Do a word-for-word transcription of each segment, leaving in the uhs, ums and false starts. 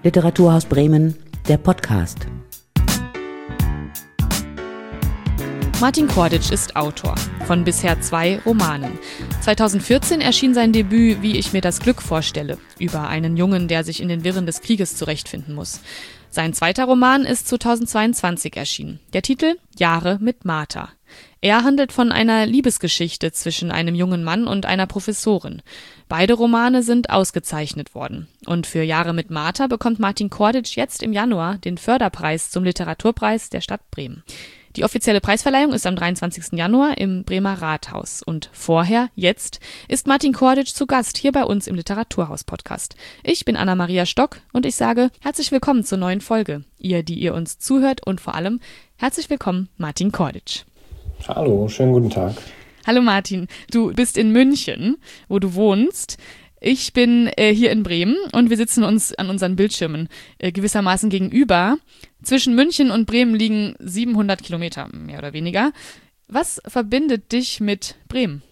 Literaturhaus Bremen, der Podcast. Martin Korditsch ist Autor von bisher zwei Romanen. zweitausendvierzehn erschien sein Debüt Wie ich mir das Glück vorstelle, über einen Jungen, der sich in den Wirren des Krieges zurechtfinden muss. Sein zweiter Roman ist zweitausendzweiundzwanzig erschienen. Der Titel Jahre mit Martha. Er handelt von einer Liebesgeschichte zwischen einem jungen Mann und einer Professorin. Beide Romane sind ausgezeichnet worden. Und für Jahre mit Martha bekommt Martin Korditsch jetzt im Januar den Förderpreis zum Literaturpreis der Stadt Bremen. Die offizielle Preisverleihung ist am dreiundzwanzigsten Januar im Bremer Rathaus. Und vorher, jetzt, ist Martin Korditsch zu Gast hier bei uns im Literaturhaus-Podcast. Ich bin Anna-Maria Stock und ich sage herzlich willkommen zur neuen Folge. Ihr, die ihr uns zuhört und vor allem herzlich willkommen Martin Korditsch. Hallo, schönen guten Tag. Hallo Martin, du bist in München, wo du wohnst. Ich bin äh, hier in Bremen und wir sitzen uns an unseren Bildschirmen äh, gewissermaßen gegenüber. Zwischen München und Bremen liegen siebenhundert Kilometer, mehr oder weniger. Was verbindet dich mit Bremen?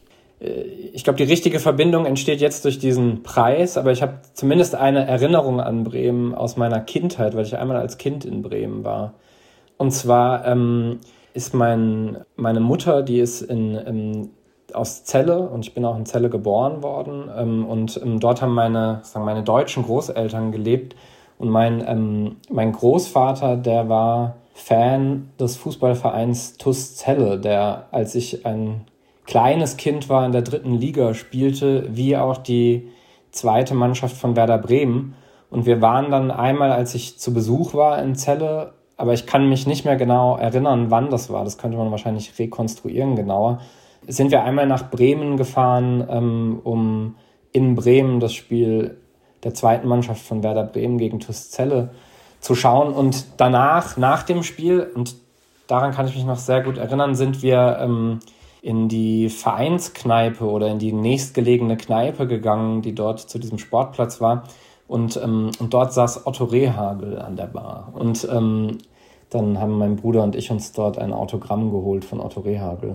Ich glaube, die richtige Verbindung entsteht jetzt durch diesen Preis, aber ich habe zumindest eine Erinnerung an Bremen aus meiner Kindheit, weil ich einmal als Kind in Bremen war. Und zwar ähm, ist mein, meine Mutter, die ist in, in, aus Celle und ich bin auch in Celle geboren worden. Ähm, und ähm, dort haben meine, sagen meine deutschen Großeltern gelebt. Und mein, ähm, mein Großvater, der war Fan des Fußballvereins T U S Celle, der, als ich ein kleines Kind war, in der dritten Liga spielte, wie auch die zweite Mannschaft von Werder Bremen. Und wir waren dann einmal, als ich zu Besuch war in Celle, aber ich kann mich nicht mehr genau erinnern, wann das war. Das könnte man wahrscheinlich rekonstruieren genauer. Sind wir einmal nach Bremen gefahren, ähm, um in Bremen das Spiel der zweiten Mannschaft von Werder Bremen gegen T U S Celle zu schauen. Und danach, nach dem Spiel, und daran kann ich mich noch sehr gut erinnern, sind wir ähm, in die Vereinskneipe oder in die nächstgelegene Kneipe gegangen, die dort zu diesem Sportplatz war. Und, ähm, und dort saß Otto Rehhagel an der Bar. Und ähm, dann haben mein Bruder und ich uns dort ein Autogramm geholt von Otto Rehhagel.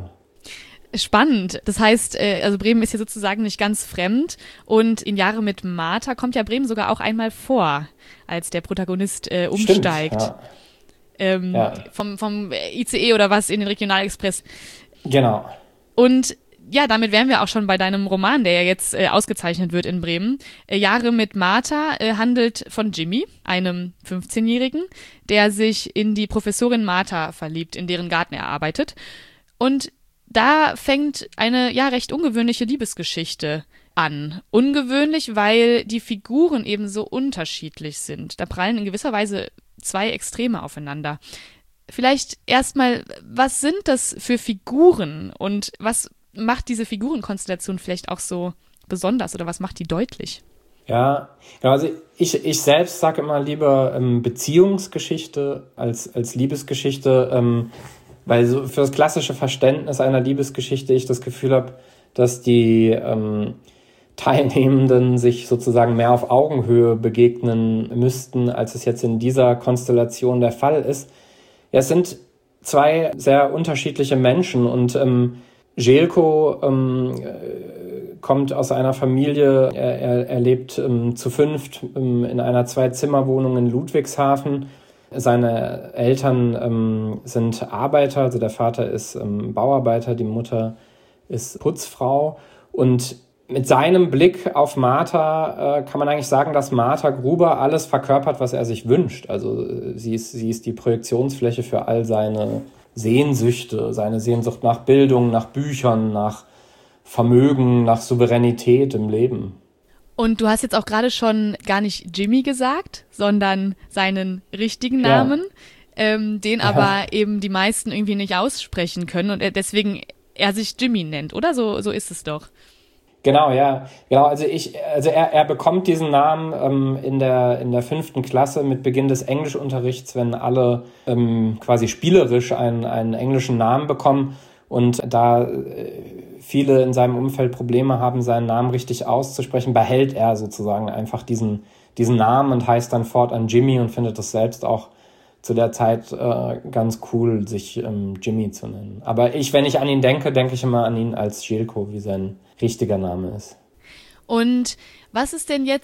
Spannend. Das heißt, also Bremen ist hier sozusagen nicht ganz fremd und in Jahre mit Martha kommt ja Bremen sogar auch einmal vor, als der Protagonist äh, umsteigt. Stimmt, ja. Ähm, ja. Vom, vom I C E oder was in den Regionalexpress. Genau. Und ja, damit wären wir auch schon bei deinem Roman, der ja jetzt äh, ausgezeichnet wird in Bremen. Äh, Jahre mit Martha äh, handelt von Jimmy, einem fünfzehnjährigen, der sich in die Professorin Martha verliebt, in deren Garten er arbeitet. Und da fängt eine ja recht ungewöhnliche Liebesgeschichte an. Ungewöhnlich, weil die Figuren eben so unterschiedlich sind. Da prallen in gewisser Weise zwei Extreme aufeinander. Vielleicht erstmal, was sind das für Figuren und was macht diese Figurenkonstellation vielleicht auch so besonders oder was macht die deutlich? Ja, also ich, ich selbst sage immer lieber ähm, Beziehungsgeschichte als, als Liebesgeschichte, ähm, weil so für das klassische Verständnis einer Liebesgeschichte ich das Gefühl habe, dass die ähm, Teilnehmenden sich sozusagen mehr auf Augenhöhe begegnen müssten, als es jetzt in dieser Konstellation der Fall ist. Ja, es sind zwei sehr unterschiedliche Menschen und ähm, Željko ähm, kommt aus einer Familie, er, er, er lebt ähm, zu fünft ähm, in einer Zwei-Zimmer-Wohnung in Ludwigshafen. Seine Eltern ähm, sind Arbeiter, also der Vater ist ähm, Bauarbeiter, die Mutter ist Putzfrau. Und mit seinem Blick auf Martha äh, kann man eigentlich sagen, dass Martha Gruber alles verkörpert, was er sich wünscht. Also äh, sie ist, sie ist die Projektionsfläche für all seine Sehnsüchte, seine Sehnsucht nach Bildung, nach Büchern, nach Vermögen, nach Souveränität im Leben. Und du hast jetzt auch gerade schon gar nicht Jimmy gesagt, sondern seinen richtigen Namen, ja. ähm, den aber ja. eben die meisten irgendwie nicht aussprechen können und er deswegen er sich Jimmy nennt, oder? So, so ist es doch. Genau, ja. Genau, also ich, also er, er bekommt diesen Namen ähm, in der in der fünften Klasse mit Beginn des Englischunterrichts, wenn alle ähm, quasi spielerisch einen einen englischen Namen bekommen und da äh, viele in seinem Umfeld Probleme haben, seinen Namen richtig auszusprechen, behält er sozusagen einfach diesen diesen Namen und heißt dann fortan Jimmy und findet es selbst auch zu der Zeit äh, ganz cool, sich ähm, Jimmy zu nennen. Aber ich, wenn ich an ihn denke, denke ich immer an ihn als Željko, wie sein richtiger Name ist. Und was ist denn jetzt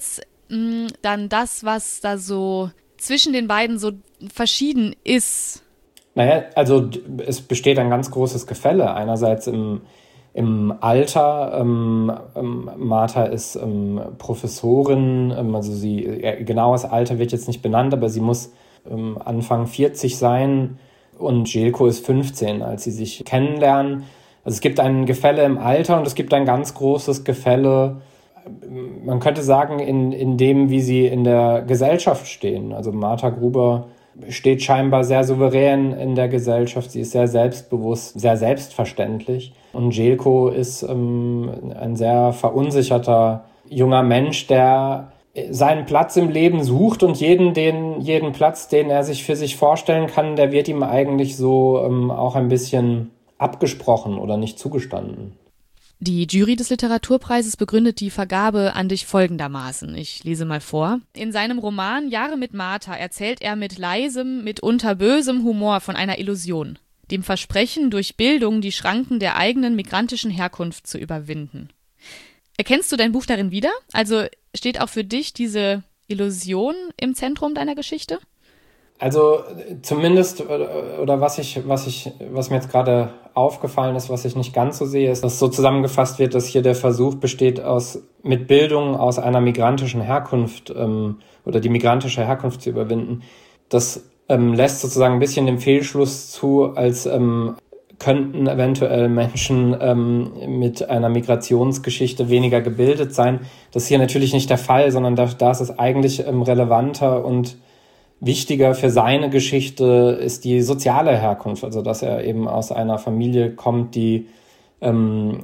mh, dann das, was da so zwischen den beiden so verschieden ist? Naja, also es besteht ein ganz großes Gefälle. Einerseits im, im Alter. Ähm, ähm, Martha ist ähm, Professorin, ähm, also sie, äh, genaues Alter wird jetzt nicht benannt, aber sie muss ähm, Anfang vierzig sein und Željko ist fünfzehn, als sie sich kennenlernen. Also es gibt ein Gefälle im Alter und es gibt ein ganz großes Gefälle, man könnte sagen, in, in dem, wie sie in der Gesellschaft stehen. Also Martha Gruber steht scheinbar sehr souverän in der Gesellschaft. Sie ist sehr selbstbewusst, sehr selbstverständlich. Und Željko ist ähm, ein sehr verunsicherter junger Mensch, der seinen Platz im Leben sucht und jeden, den, jeden Platz, den er sich für sich vorstellen kann, der wird ihm eigentlich so ähm, auch ein bisschen abgesprochen oder nicht zugestanden. Die Jury des Literaturpreises begründet die Vergabe an dich folgendermaßen. Ich lese mal vor. In seinem Roman Jahre mit Martha erzählt er mit leisem, mitunter bösem Humor von einer Illusion, dem Versprechen, durch Bildung die Schranken der eigenen migrantischen Herkunft zu überwinden. Erkennst du dein Buch darin wieder? Also steht auch für dich diese Illusion im Zentrum deiner Geschichte? Also zumindest, oder was ich, was ich, was mir jetzt gerade aufgefallen ist, was ich nicht ganz so sehe, ist, dass so zusammengefasst wird, dass hier der Versuch besteht, aus mit Bildung aus einer migrantischen Herkunft ähm, oder die migrantische Herkunft zu überwinden. Das ähm, lässt sozusagen ein bisschen den Fehlschluss zu, als ähm, könnten eventuell Menschen ähm, mit einer Migrationsgeschichte weniger gebildet sein. Das ist hier natürlich nicht der Fall, sondern da, da ist es eigentlich ähm, relevanter und wichtiger für seine Geschichte ist die soziale Herkunft, also dass er eben aus einer Familie kommt, die ähm,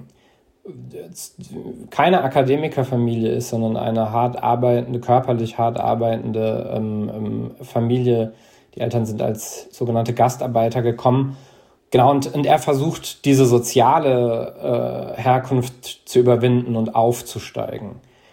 keine Akademikerfamilie ist, sondern eine hart arbeitende, körperlich hart arbeitende ähm, ähm, Familie. Die Eltern sind als sogenannte Gastarbeiter gekommen. Genau, und, und er versucht, diese soziale äh, Herkunft zu überwinden und aufzusteigen.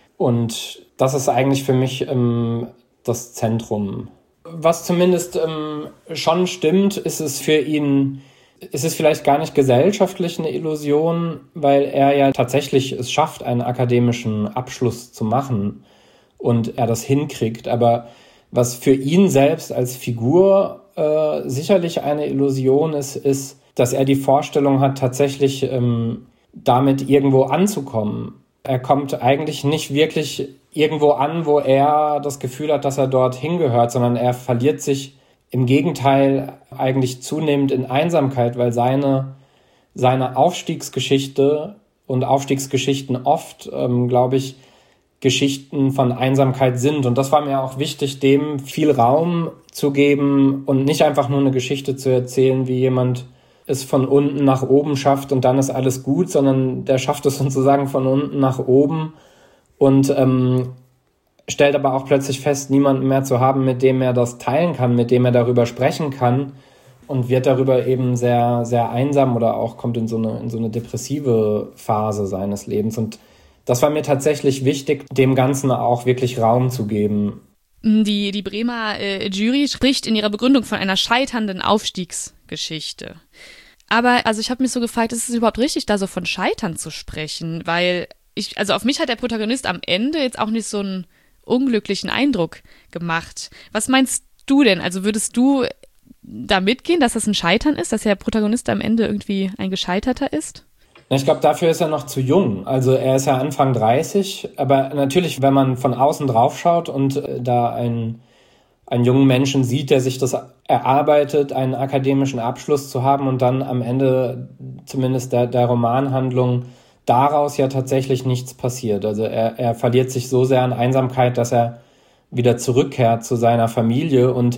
Und das ist eigentlich für mich ähm, das Zentrum. Was zumindest ähm, schon stimmt, ist es für ihn, ist es vielleicht gar nicht gesellschaftlich eine Illusion, weil er ja tatsächlich es schafft, einen akademischen Abschluss zu machen und er das hinkriegt. Aber was für ihn selbst als Figur äh, sicherlich eine Illusion ist, ist, dass er die Vorstellung hat, tatsächlich ähm, damit irgendwo anzukommen. Er kommt eigentlich nicht wirklich irgendwo an, wo er das Gefühl hat, dass er dort hingehört, sondern er verliert sich im Gegenteil eigentlich zunehmend in Einsamkeit, weil seine, seine Aufstiegsgeschichte und Aufstiegsgeschichten oft, ähm, glaube ich, Geschichten von Einsamkeit sind. Und das war mir auch wichtig, dem viel Raum zu geben und nicht einfach nur eine Geschichte zu erzählen, wie jemand es von unten nach oben schafft und dann ist alles gut, sondern der schafft es sozusagen von unten nach oben und ähm, stellt aber auch plötzlich fest, niemanden mehr zu haben, mit dem er das teilen kann, mit dem er darüber sprechen kann und wird darüber eben sehr, sehr einsam oder auch kommt in so eine, in so eine depressive Phase seines Lebens. Und das war mir tatsächlich wichtig, dem Ganzen auch wirklich Raum zu geben. Die, die Bremer äh, Jury spricht in ihrer Begründung von einer scheiternden Aufstiegsgeschichte. Aber also ich habe mich so gefragt, ist es überhaupt richtig, da so von Scheitern zu sprechen? Weil ich, also auf mich hat der Protagonist am Ende jetzt auch nicht so einen unglücklichen Eindruck gemacht. Was meinst du denn? Also würdest du da mitgehen, dass das ein Scheitern ist, dass der Protagonist am Ende irgendwie ein Gescheiterter ist? Ich glaube, dafür ist er noch zu jung. Also er ist ja Anfang dreißig, aber natürlich, wenn man von außen drauf schaut und äh, da einen, einen jungen Menschen sieht, der sich das erarbeitet, einen akademischen Abschluss zu haben und dann am Ende zumindest der, der Romanhandlung daraus ja tatsächlich nichts passiert. Also er, er verliert sich so sehr an Einsamkeit, dass er wieder zurückkehrt zu seiner Familie und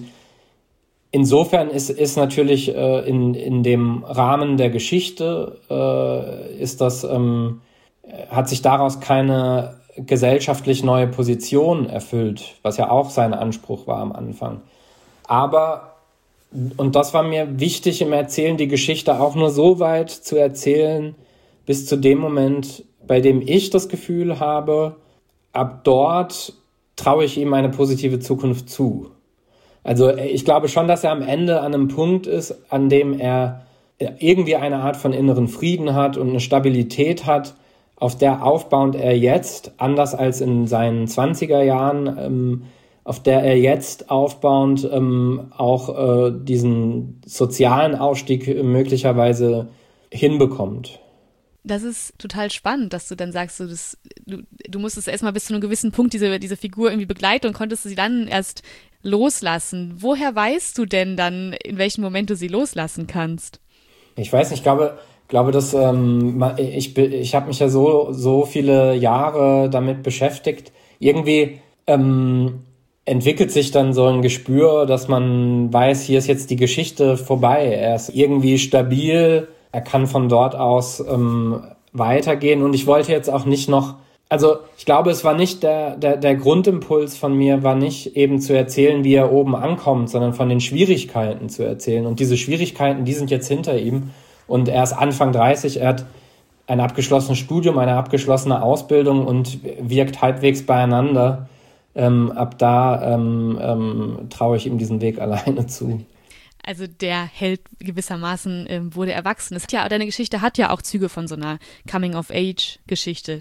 insofern ist, ist natürlich äh, in, in dem Rahmen der Geschichte, äh, ist das, ähm, hat sich daraus keine gesellschaftlich neue Position erfüllt, was ja auch sein Anspruch war am Anfang. Aber, und das war mir wichtig im Erzählen, die Geschichte auch nur so weit zu erzählen, bis zu dem Moment, bei dem ich das Gefühl habe, ab dort traue ich ihm eine positive Zukunft zu. Also ich glaube schon, dass er am Ende an einem Punkt ist, an dem er irgendwie eine Art von inneren Frieden hat und eine Stabilität hat, auf der aufbauend er jetzt, anders als in seinen zwanziger Jahren, ähm, auf der er jetzt aufbauend ähm, auch äh, diesen sozialen Aufstieg möglicherweise hinbekommt. Das ist total spannend, dass du dann sagst, so, das, du, du musstest erstmal bis zu einem gewissen Punkt diese, diese Figur irgendwie begleiten und konntest sie dann erst loslassen. Woher weißt du denn dann, in welchem Moment du sie loslassen kannst? Ich weiß nicht, ich glaube, glaube dass ähm, ich, ich habe mich ja so, so viele Jahre damit beschäftigt. Irgendwie ähm, entwickelt sich dann so ein Gespür, dass man weiß, hier ist jetzt die Geschichte vorbei. Er ist irgendwie stabil. Er kann von dort aus ähm, weitergehen und ich wollte jetzt auch nicht noch, also ich glaube, es war nicht der, der, der Grundimpuls von mir, war nicht eben zu erzählen, wie er oben ankommt, sondern von den Schwierigkeiten zu erzählen. Und diese Schwierigkeiten, die sind jetzt hinter ihm und er ist Anfang dreißig, er hat ein abgeschlossenes Studium, eine abgeschlossene Ausbildung und wirkt halbwegs beieinander. Ähm, ab da ähm, ähm, traue ich ihm diesen Weg alleine zu. Also der Held gewissermaßen ähm, wurde erwachsen. Das hat ja, deine Geschichte hat ja auch Züge von so einer Coming-of-Age-Geschichte.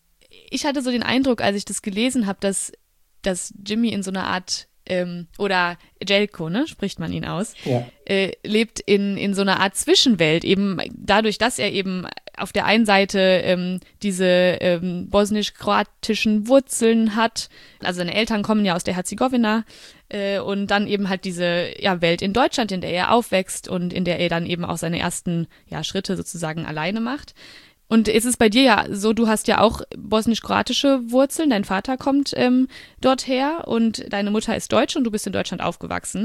Ich hatte so den Eindruck, als ich das gelesen habe, dass, dass Jimmy in so einer Art, ähm, oder Jelko, ne, spricht man ihn aus, ja. äh, lebt in, in so einer Art Zwischenwelt, eben dadurch, dass er eben auf der einen Seite ähm, diese ähm, bosnisch-kroatischen Wurzeln hat, also seine Eltern kommen ja aus der Herzegowina, äh, und dann eben halt diese ja, Welt in Deutschland, in der er aufwächst und in der er dann eben auch seine ersten ja, Schritte sozusagen alleine macht. Und es ist bei dir ja so, du hast ja auch bosnisch-kroatische Wurzeln, dein Vater kommt ähm, dort her und deine Mutter ist Deutsche und du bist in Deutschland aufgewachsen.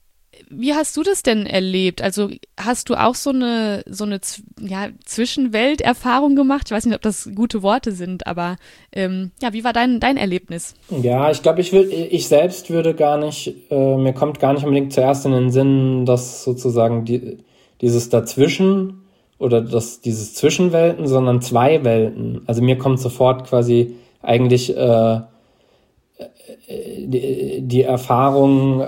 Wie hast du das denn erlebt? Also hast du auch so eine so eine ja, Zwischenwelterfahrung gemacht? Ich weiß nicht, ob das gute Worte sind, aber ähm, ja, wie war dein dein Erlebnis? Ja, ich glaube, ich will, ich selbst würde gar nicht, äh, mir kommt gar nicht unbedingt zuerst in den Sinn, dass sozusagen die, dieses Dazwischen oder das dieses Zwischenwelten, sondern zwei Welten. Also mir kommt sofort quasi eigentlich äh, Die, die Erfahrung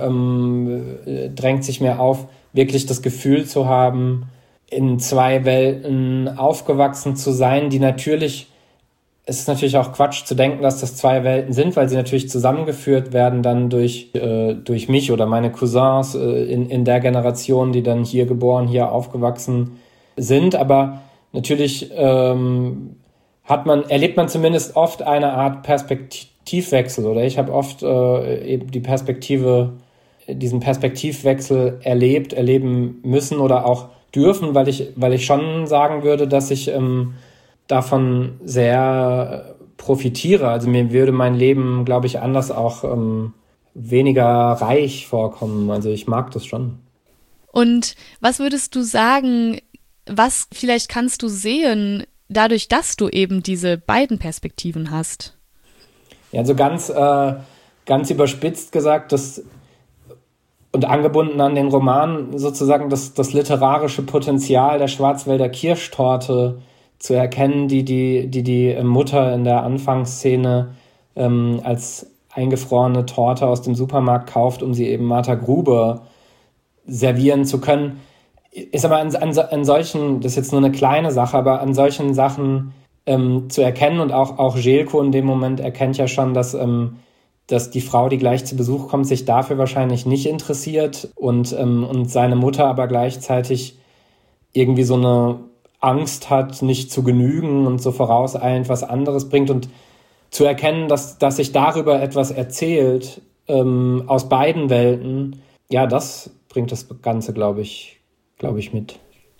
ähm, drängt sich mir auf, wirklich das Gefühl zu haben, in zwei Welten aufgewachsen zu sein, die natürlich, es ist natürlich auch Quatsch zu denken, dass das zwei Welten sind, weil sie natürlich zusammengeführt werden dann durch, äh, durch mich oder meine Cousins äh, in, in der Generation, die dann hier geboren, hier aufgewachsen sind, aber natürlich ähm, hat man, erlebt man zumindest oft eine Art Perspektivwechsel, oder ich habe oft äh, eben die Perspektive, diesen Perspektivwechsel erlebt, erleben müssen oder auch dürfen, weil ich, weil ich schon sagen würde, dass ich ähm, davon sehr profitiere. Also mir würde mein Leben, glaube ich, anders auch ähm, weniger reich vorkommen. Also ich mag das schon. Und was würdest du sagen, was vielleicht kannst du sehen, dadurch, dass du eben diese beiden Perspektiven hast? Ja, also ganz, äh, ganz überspitzt gesagt, das und angebunden an den Roman sozusagen das, das literarische Potenzial der Schwarzwälder Kirschtorte zu erkennen, die die, die, die Mutter in der Anfangsszene ähm, als eingefrorene Torte aus dem Supermarkt kauft, um sie eben Martha Gruber servieren zu können. Ist aber an, an, an solchen, das ist jetzt nur eine kleine Sache, aber an solchen Sachen ähm, zu erkennen und auch, auch Jelko in dem Moment erkennt ja schon, dass, ähm, dass die Frau, die gleich zu Besuch kommt, sich dafür wahrscheinlich nicht interessiert und, ähm, und seine Mutter aber gleichzeitig irgendwie so eine Angst hat, nicht zu genügen und so vorauseilend was anderes bringt und zu erkennen, dass, dass sich darüber etwas erzählt, ähm, aus beiden Welten, ja, das bringt das Ganze, glaube ich, glaube ich, mit.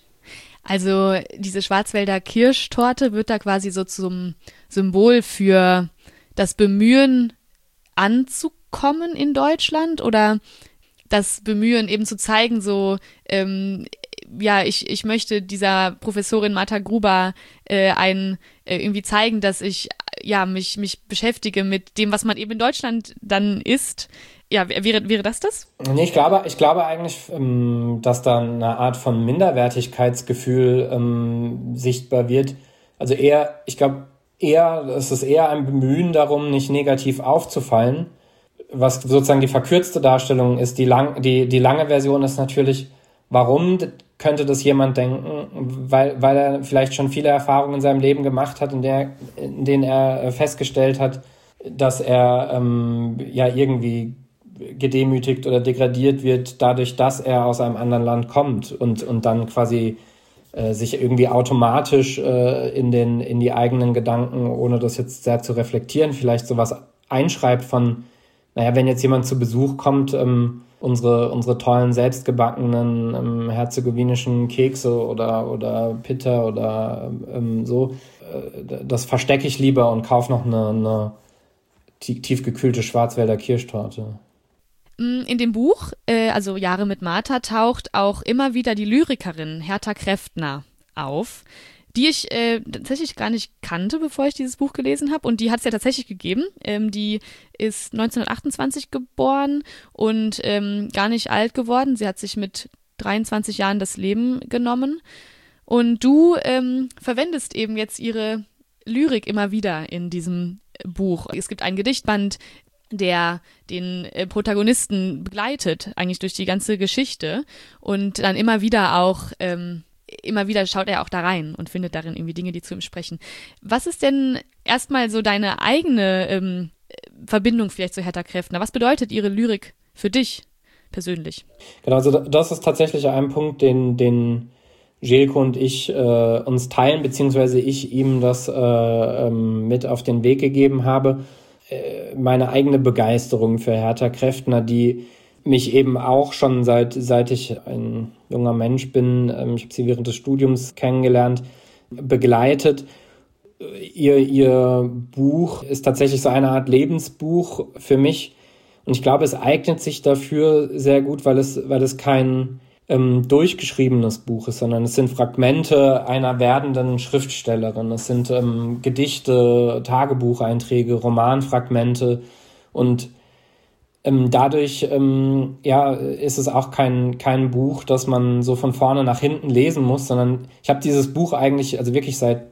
Also diese Schwarzwälder Kirschtorte wird da quasi so zum Symbol für das Bemühen anzukommen in Deutschland oder das Bemühen eben zu zeigen, so ähm, ja, ich, ich möchte dieser Professorin Martha Gruber äh, ein, äh, irgendwie zeigen, dass ich ja mich, mich beschäftige mit dem, was man eben in Deutschland dann isst. Ja, wäre, wäre das das? Nee, ich glaube, ich glaube eigentlich, ähm, dass da eine Art von Minderwertigkeitsgefühl ähm, sichtbar wird. Also eher, ich glaube, eher, es ist eher ein Bemühen darum, nicht negativ aufzufallen. Was sozusagen die verkürzte Darstellung ist, die, lang, die, die lange Version ist natürlich, warum könnte das jemand denken, weil, weil er vielleicht schon viele Erfahrungen in seinem Leben gemacht hat, in, der, in denen er festgestellt hat, dass er ähm, ja irgendwie gedemütigt oder degradiert wird, dadurch, dass er aus einem anderen Land kommt und, und dann quasi äh, sich irgendwie automatisch äh, in, den, in die eigenen Gedanken, ohne das jetzt sehr zu reflektieren, vielleicht sowas einschreibt von, naja, wenn jetzt jemand zu Besuch kommt, ähm, unsere, unsere tollen, selbstgebackenen ähm, herzegowinischen Kekse oder, oder Pitta oder ähm, so, äh, das verstecke ich lieber und kaufe noch eine, eine tiefgekühlte Schwarzwälder Kirschtorte. In dem Buch, äh, also Jahre mit Martha, taucht auch immer wieder die Lyrikerin Hertha Kräftner auf, die ich äh, tatsächlich gar nicht kannte, bevor ich dieses Buch gelesen habe. Und die hat es ja tatsächlich gegeben. Ähm, die ist neunzehnhundertachtundzwanzig geboren und ähm, gar nicht alt geworden. Sie hat sich mit dreiundzwanzig Jahren das Leben genommen. Und du ähm, verwendest eben jetzt ihre Lyrik immer wieder in diesem Buch. Es gibt einen Gedichtband, der den äh, Protagonisten begleitet, eigentlich durch die ganze Geschichte, und dann immer wieder auch, ähm, immer wieder schaut er auch da rein und findet darin irgendwie Dinge, die zu ihm sprechen. Was ist denn erstmal so deine eigene ähm, Verbindung vielleicht zu Hertha Kräftner? Was bedeutet ihre Lyrik für dich persönlich? Genau, also das ist tatsächlich ein Punkt, den, den Željko und ich äh, uns teilen, beziehungsweise ich ihm das äh, ähm, mit auf den Weg gegeben habe. Meine eigene Begeisterung für Hertha Kräftner, die mich eben auch schon seit seit ich ein junger Mensch bin, ich habe sie während des Studiums kennengelernt, begleitet. Ihr, ihr Buch ist tatsächlich so eine Art Lebensbuch für mich und ich glaube, es eignet sich dafür sehr gut, weil es, weil es kein ähm, durchgeschriebenes Buch ist, sondern es sind Fragmente einer werdenden Schriftstellerin. Es sind ähm, Gedichte, Tagebucheinträge, Romanfragmente und ähm, dadurch ähm, ja, ist es auch kein, kein Buch, das man so von vorne nach hinten lesen muss, sondern ich habe dieses Buch eigentlich, also wirklich seit,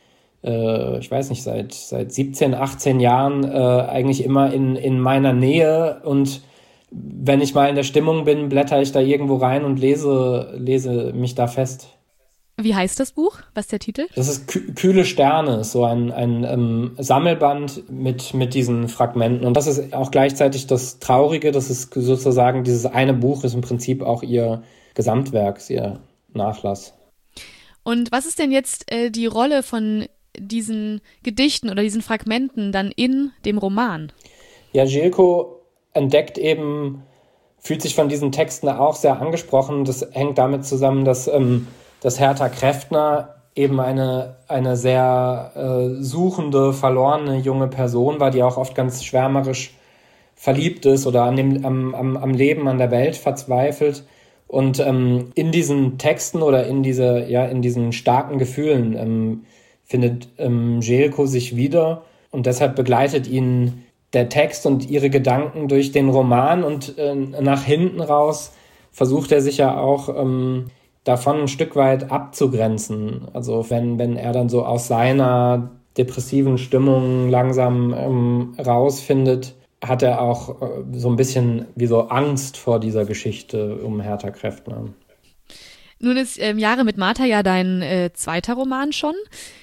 äh, ich weiß nicht, seit, seit siebzehn, achtzehn Jahren äh, eigentlich immer in, in meiner Nähe und wenn ich mal in der Stimmung bin, blätter ich da irgendwo rein und lese, lese mich da fest. Wie heißt das Buch? Was ist der Titel? Das ist Kü- Kühle Sterne, so ein, ein ähm, Sammelband mit, mit diesen Fragmenten. Und das ist auch gleichzeitig das Traurige, das ist sozusagen, dieses eine Buch ist im Prinzip auch ihr Gesamtwerk, ihr Nachlass. Und was ist denn jetzt äh, die Rolle von diesen Gedichten oder diesen Fragmenten dann in dem Roman? Ja, Željko entdeckt eben, fühlt sich von diesen Texten auch sehr angesprochen. Das hängt damit zusammen, dass, ähm, dass Hertha Kräftner eben eine, eine sehr äh, suchende, verlorene junge Person war, die auch oft ganz schwärmerisch verliebt ist oder an dem, am, am, am Leben, an der Welt verzweifelt. Und ähm, in diesen Texten oder in, diese, ja, in diesen starken Gefühlen ähm, findet ähm, Željko sich wieder und deshalb begleitet ihn der Text und ihre Gedanken durch den Roman und äh, nach hinten raus versucht er sich ja auch ähm, davon ein Stück weit abzugrenzen. Also wenn, wenn er dann so aus seiner depressiven Stimmung langsam ähm, rausfindet, hat er auch äh, so ein bisschen wie so Angst vor dieser Geschichte um Hertha Kräftner. Nun ist ähm, Jahre mit Martha ja dein äh, zweiter Roman schon.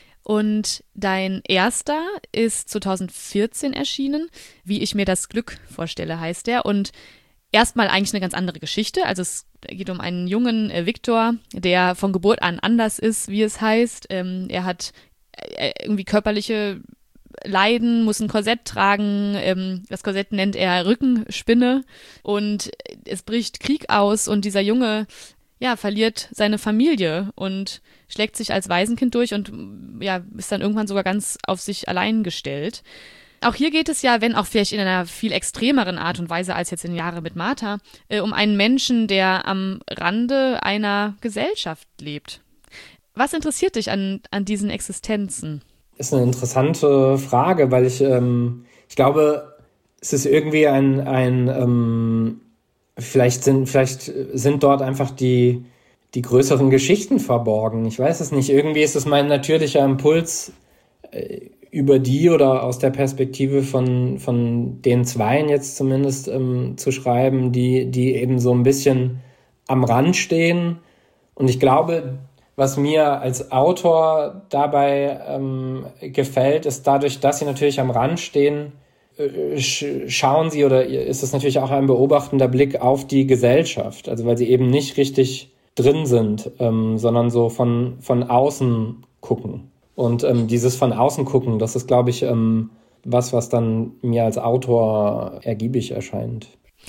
Und dein erster ist zweitausendvierzehn erschienen. Wie ich mir das Glück vorstelle, heißt der. Und erstmal eigentlich eine ganz andere Geschichte. Also es geht um einen jungen äh, Viktor, der von Geburt an anders ist, wie es heißt. Ähm, er hat äh, irgendwie körperliche Leiden, muss ein Korsett tragen. Ähm, das Korsett nennt er Rückenspinne. Und es bricht Krieg aus und dieser Junge ja, verliert seine Familie und schlägt sich als Waisenkind durch und ja, ist dann irgendwann sogar ganz auf sich allein gestellt. Auch hier geht es ja, wenn auch vielleicht in einer viel extremeren Art und Weise als jetzt in Jahre mit Martha, äh, um einen Menschen, der am Rande einer Gesellschaft lebt. Was interessiert dich an, an diesen Existenzen? Ist eine interessante Frage, weil ich, ähm, ich glaube, es ist irgendwie ein, ein ähm, Vielleicht sind, vielleicht sind dort einfach die, die größeren Geschichten verborgen. Ich weiß es nicht. Irgendwie ist es mein natürlicher Impuls, äh, über die oder aus der Perspektive von, von den Zweien jetzt zumindest ähm, zu schreiben, die, die eben so ein bisschen am Rand stehen Und ich glaube, was mir als Autor dabei ähm, gefällt, ist dadurch, dass sie natürlich am Rand stehen, äh, sch- schauen sie oder ist es natürlich auch ein beobachtender Blick auf die Gesellschaft. Also weil sie eben nicht richtig drin sind, ähm, sondern so von, von außen gucken. Und ähm, dieses von außen gucken, das ist, glaube ich, ähm, was, was dann mir als Autor ergiebig erscheint.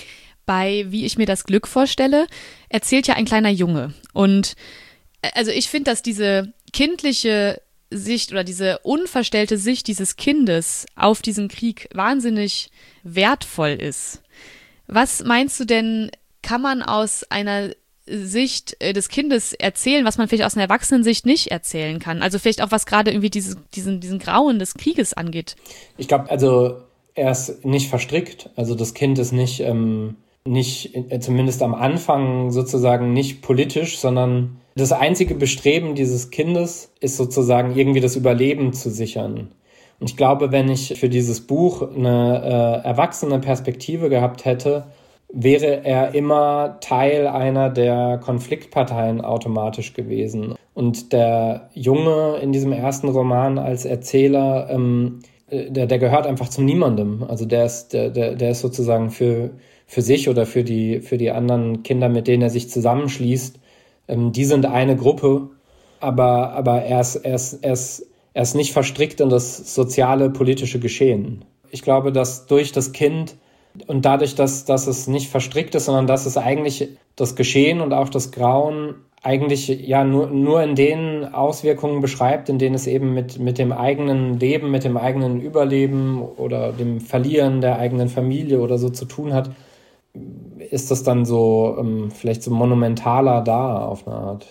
Bei Wie ich mir das Glück vorstelle, erzählt ja ein kleiner Junge. Und also ich finde, dass diese kindliche Sicht oder diese unverstellte Sicht dieses Kindes auf diesen Krieg wahnsinnig wertvoll ist. Was meinst du denn, kann man aus einer Sicht des Kindes erzählen, was man vielleicht aus einer Erwachsenensicht nicht erzählen kann? Also vielleicht auch, was gerade irgendwie diese, diesen, diesen Grauen des Krieges angeht. Ich glaube, also er ist nicht verstrickt. Also das Kind ist nicht, ähm, nicht, zumindest am Anfang sozusagen nicht politisch, sondern das einzige Bestreben dieses Kindes ist sozusagen irgendwie das Überleben zu sichern. Und ich glaube, wenn ich für dieses Buch eine äh, erwachsene Perspektive gehabt hätte, wäre er immer Teil einer der Konfliktparteien automatisch gewesen. Und der Junge in diesem ersten Roman als Erzähler, ähm, der, der gehört einfach zu niemandem. Also der ist, der, der, der ist sozusagen für, für sich oder für die, für die anderen Kinder, mit denen er sich zusammenschließt, ähm, die sind eine Gruppe, aber, aber er ist, er ist, er ist, er ist nicht verstrickt in das soziale, politische Geschehen. Ich glaube, dass durch das Kind und dadurch, dass, dass es nicht verstrickt ist, sondern dass es eigentlich das Geschehen und auch das Grauen eigentlich ja nur, nur in den Auswirkungen beschreibt, in denen es eben mit, mit dem eigenen Leben, mit dem eigenen Überleben oder dem Verlieren der eigenen Familie oder so zu tun hat, ist das dann so ähm, vielleicht so monumentaler da auf eine Art.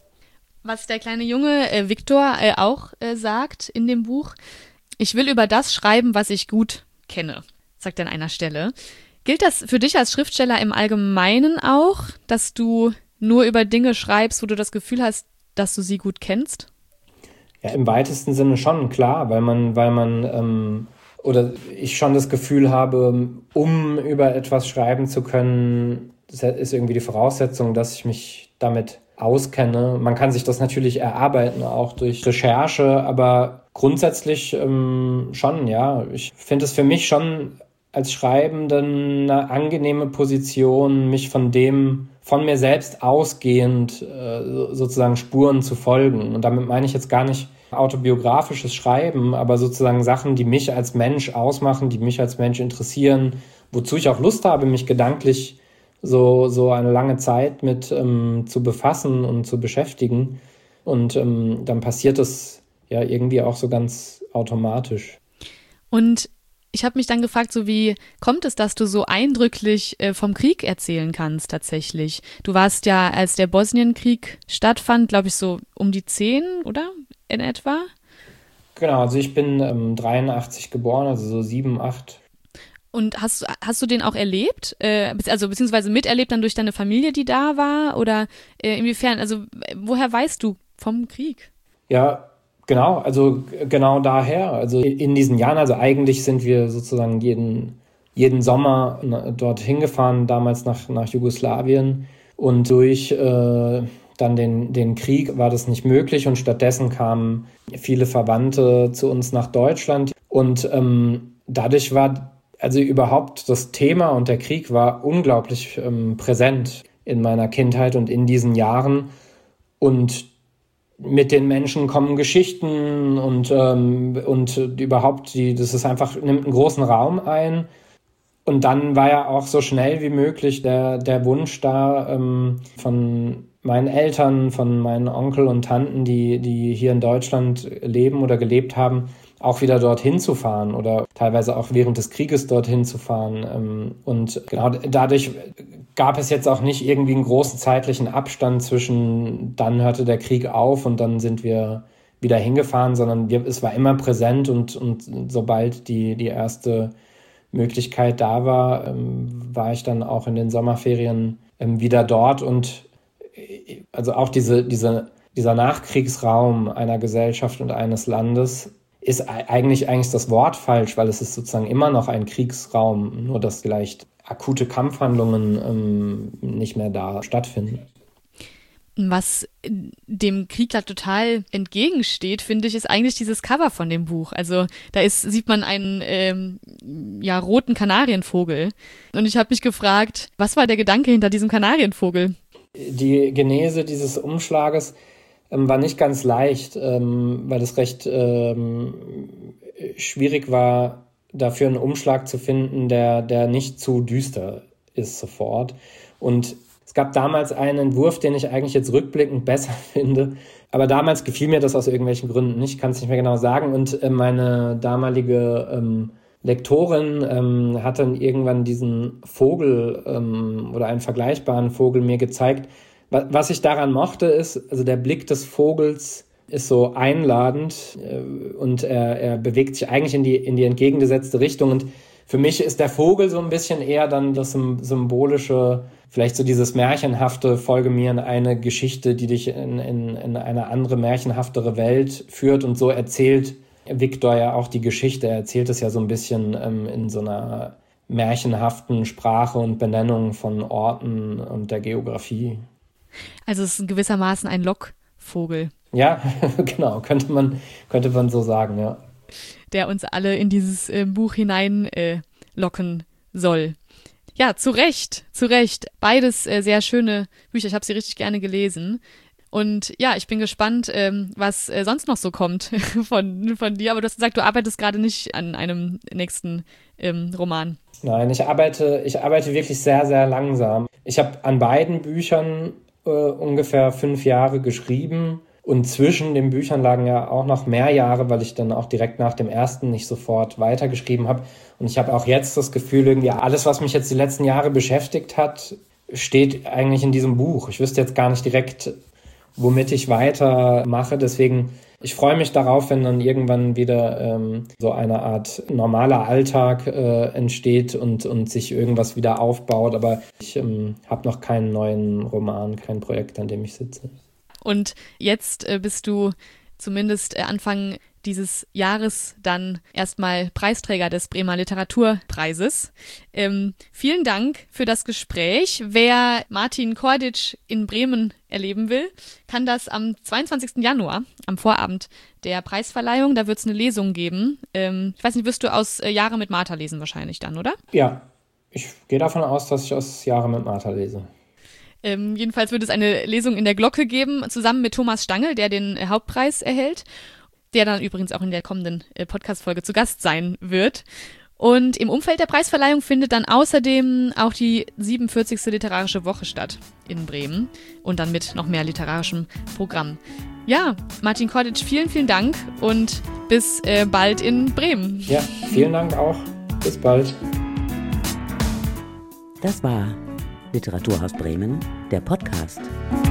Was der kleine Junge äh, Viktor äh, auch äh, sagt in dem Buch, ich will über das schreiben, was ich gut kenne, sagt er an einer Stelle. Gilt das für dich als Schriftsteller im Allgemeinen auch, dass du nur über Dinge schreibst, wo du das Gefühl hast, dass du sie gut kennst? Ja, im weitesten Sinne schon, klar, weil man, weil man ähm, oder ich schon das Gefühl habe, um über etwas schreiben zu können, ist irgendwie die Voraussetzung, dass ich mich damit auskenne. Man kann sich das natürlich erarbeiten, auch durch Recherche, aber grundsätzlich ähm, schon, ja. Ich finde es für mich schon als Schreibenden eine angenehme Position, mich von dem, von mir selbst ausgehend äh, sozusagen Spuren zu folgen. Und damit meine ich jetzt gar nicht autobiografisches Schreiben, aber sozusagen Sachen, die mich als Mensch ausmachen, die mich als Mensch interessieren, wozu ich auch Lust habe, mich gedanklich so, so eine lange Zeit mit ähm, zu befassen und zu beschäftigen. Und ähm, dann passiert das ja irgendwie auch so ganz automatisch. Und ich habe mich dann gefragt, so wie kommt es, dass du so eindrücklich äh, vom Krieg erzählen kannst tatsächlich? Du warst ja, als der Bosnienkrieg stattfand, glaube ich, so um die zehn, oder? In etwa? Genau, also ich bin ähm, dreiundachtzig geboren, also so sieben, acht. Und hast, hast du den auch erlebt? Äh, also beziehungsweise miterlebt dann durch deine Familie, die da war? Oder äh, inwiefern, also woher weißt du vom Krieg? Ja, genau, also genau daher. Also in diesen Jahren, also eigentlich sind wir sozusagen jeden, jeden Sommer dorthin gefahren, damals nach, nach Jugoslawien. Und durch äh, dann den, den Krieg war das nicht möglich und stattdessen kamen viele Verwandte zu uns nach Deutschland. Und ähm, dadurch war also überhaupt das Thema und der Krieg war unglaublich ähm, präsent in meiner Kindheit und in diesen Jahren. Und mit den Menschen kommen Geschichten und, ähm, und überhaupt, die, das ist einfach, nimmt einen großen Raum ein. Und dann war ja auch so schnell wie möglich der, der Wunsch da ähm, von meinen Eltern, von meinen Onkel und Tanten, die, die hier in Deutschland leben oder gelebt haben, auch wieder dorthin zu fahren oder teilweise auch während des Krieges dorthin zu fahren. Und genau dadurch gab es jetzt auch nicht irgendwie einen großen zeitlichen Abstand zwischen, dann hörte der Krieg auf und dann sind wir wieder hingefahren, sondern wir, es war immer präsent und, und sobald die, die erste Möglichkeit da war, ähm, war ich dann auch in den Sommerferien ähm, wieder dort und äh, also auch diese, diese, dieser Nachkriegsraum einer Gesellschaft und eines Landes ist eigentlich, eigentlich das Wort falsch, weil es ist sozusagen immer noch ein Kriegsraum, nur dass vielleicht akute Kampfhandlungen ähm, nicht mehr da stattfinden. Was dem Krieg da total entgegensteht, finde ich, ist eigentlich dieses Cover von dem Buch. Also da ist, sieht man einen ähm, ja, roten Kanarienvogel. Und ich habe mich gefragt, was war der Gedanke hinter diesem Kanarienvogel? Die Genese dieses Umschlages ähm, war nicht ganz leicht, ähm, weil es recht ähm, schwierig war, dafür einen Umschlag zu finden, der, der nicht zu düster ist sofort. Und es gab damals einen Entwurf, den ich eigentlich jetzt rückblickend besser finde. Aber damals gefiel mir das aus irgendwelchen Gründen nicht. Ich kann es nicht mehr genau sagen. Und äh, meine damalige ähm, Lektorin ähm, hat dann irgendwann diesen Vogel ähm, oder einen vergleichbaren Vogel mir gezeigt. Was, was ich daran mochte, ist, also der Blick des Vogels ist so einladend äh, und er, er bewegt sich eigentlich in die, in die entgegengesetzte Richtung. Und für mich ist der Vogel so ein bisschen eher dann das symbolische, vielleicht so dieses märchenhafte, folge mir in eine Geschichte, die dich in, in, in eine andere, märchenhaftere Welt führt. Und so erzählt Viktor ja auch die Geschichte. Er erzählt es ja so ein bisschen ähm, in so einer märchenhaften Sprache und Benennung von Orten und der Geografie. Also es ist gewissermaßen ein Lockvogel. Ja, genau, könnte man, könnte man so sagen, ja. Der uns alle in dieses äh, Buch hinein äh, locken soll. Ja, zu Recht, zu Recht. Beides äh, sehr schöne Bücher. Ich habe sie richtig gerne gelesen. Und ja, ich bin gespannt, ähm, was äh, sonst noch so kommt von, von dir. Aber du hast gesagt, du arbeitest gerade nicht an einem nächsten ähm, Roman. Nein, ich arbeite, ich arbeite wirklich sehr, sehr langsam. Ich habe an beiden Büchern äh, ungefähr fünf Jahre geschrieben. Und zwischen den Büchern lagen ja auch noch mehr Jahre, weil ich dann auch direkt nach dem ersten nicht sofort weitergeschrieben habe. Und ich habe auch jetzt das Gefühl, irgendwie alles, was mich jetzt die letzten Jahre beschäftigt hat, steht eigentlich in diesem Buch. Ich wüsste jetzt gar nicht direkt, womit ich weitermache. Deswegen, ich freue mich darauf, wenn dann irgendwann wieder ähm, so eine Art normaler Alltag äh, entsteht und, und sich irgendwas wieder aufbaut. Aber ich ähm, habe noch keinen neuen Roman, kein Projekt, an dem ich sitze. Und jetzt äh, bist du zumindest äh, Anfang dieses Jahres dann erstmal Preisträger des Bremer Literaturpreises. Ähm, vielen Dank für das Gespräch. Wer Martin Korditsch in Bremen erleben will, kann das am zweiundzwanzigsten Januar, am Vorabend der Preisverleihung, da wird es eine Lesung geben. Ähm, ich weiß nicht, wirst du aus äh, Jahre mit Martha lesen wahrscheinlich dann, oder? Ja, ich gehe davon aus, dass ich aus Jahre mit Martha lese. Ähm, jedenfalls wird es eine Lesung in der Glocke geben, zusammen mit Thomas Stangl, der den äh, Hauptpreis erhält, der dann übrigens auch in der kommenden äh, Podcast-Folge zu Gast sein wird. Und im Umfeld der Preisverleihung findet dann außerdem auch die siebenundvierzigste Literarische Woche statt in Bremen und dann mit noch mehr literarischem Programm. Ja, Martin Korditsch, vielen, vielen Dank und bis äh, bald in Bremen. Ja, vielen Dank auch. Bis bald. Das war Literaturhaus Bremen, der Podcast.